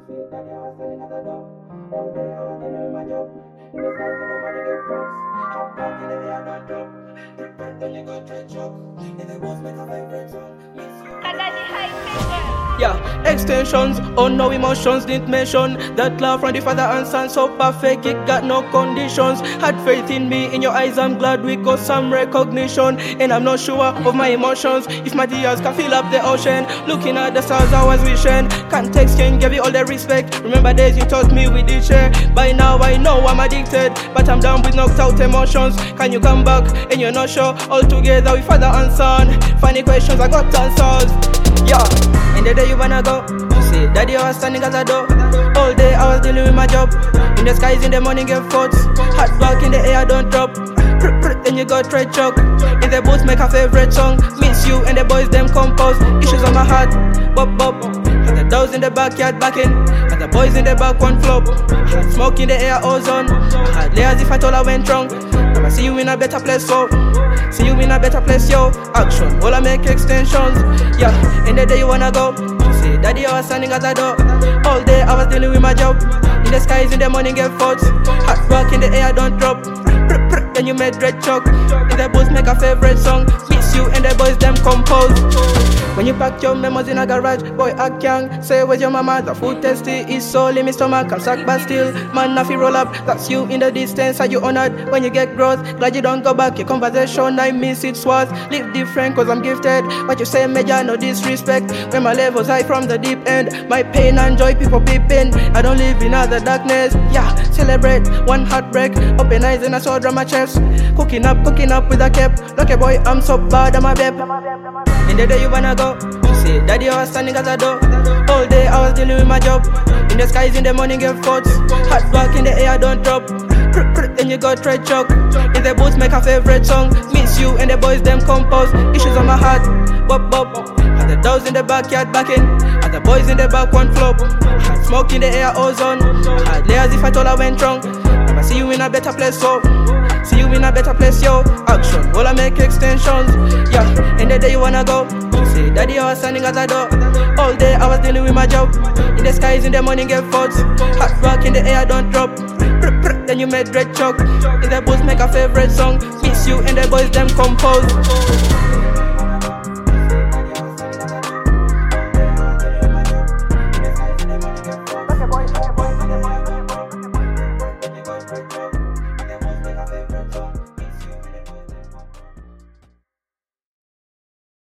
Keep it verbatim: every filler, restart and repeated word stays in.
say that you are standing at the door. All day I was dealing with my job. In the skies when the money get fucked. Hot back in the air, don't drop. Prepare then you got trade shock. In the boss make a favorite song. Miss you. Yeah, extensions, oh no emotions, didn't mention that love from the father and son, so perfect, it got no conditions. Had faith in me, in your eyes, I'm glad we got some recognition. And I'm not sure of my emotions, if my tears can fill up the ocean. Looking at the stars, I was wishing. Context can give you all the respect. Remember days you taught me we did share. By now I know I'm addicted, but I'm down with knocked out emotions. Can you come back? And you're not sure, all together with father and son. Funny questions, I got answers. Yeah, in the day you wanna go, you say daddy I was standing at the door. All day I was dealing with my job. In the skies in the morning get thoughts. Hot back in the air don't drop. Then you got trade choke. In the booth make a favorite song. Miss you and the boys them compose. Issues on my heart, bop bop. And the dogs in the backyard backing. And the boys in the back one flop. Had smoke in the air ozone. I had layers if I told I went wrong. Never see you in a better place, so see you in a better place, yo. Action, all I make extensions. Yeah, in the day you wanna go, you say daddy I was standing at the door. All day I was dealing with my job. In the skies in the morning get thoughts. Hot rock in the air don't drop. Then you made red chalk. In the booth make a favorite song. Miss you and the boys them compose. When you pack your memos in a garage, boy I can't say where's your mama. The food tasty is soul in my stomach. I'm sack but still, man if you roll up. That's you in the distance, are you honored when you get growth? Glad you don't go back, your conversation I miss it was. Live different cause I'm gifted. What you say major, no disrespect. When my levels high from the deep end. My pain and joy people peeping. I don't live in other darkness. Yeah, celebrate one heartbreak. Open eyes and I saw drama chefs. Cooking up, cooking up with a cap. Look at boy, I'm so bad, I'm a babe. In the day you wanna go, you say daddy I was standing at the door. All day I was dealing with my job. In the skies in the morning get thoughts. Hot back in the air don't drop. Then you got trade choke. In the booth make a favorite song. Miss you and the boys them compose. Issues on my heart, bop bop. And the dogs in the backyard backing. And the boys in the back one flop. Had smoke in the air ozone. I had layers if I told I went wrong. Never see you in a better place, so see you in a better place, yo. Action, all I make extensions. Yeah, in the day you wanna go, you say daddy I was standing at the door. All day I was dealing with my job. In the skies in the morning get thoughts. Hot rock in the air don't drop. Then you made red chalk. In the booth make a favorite song. Miss you and the boys them compose.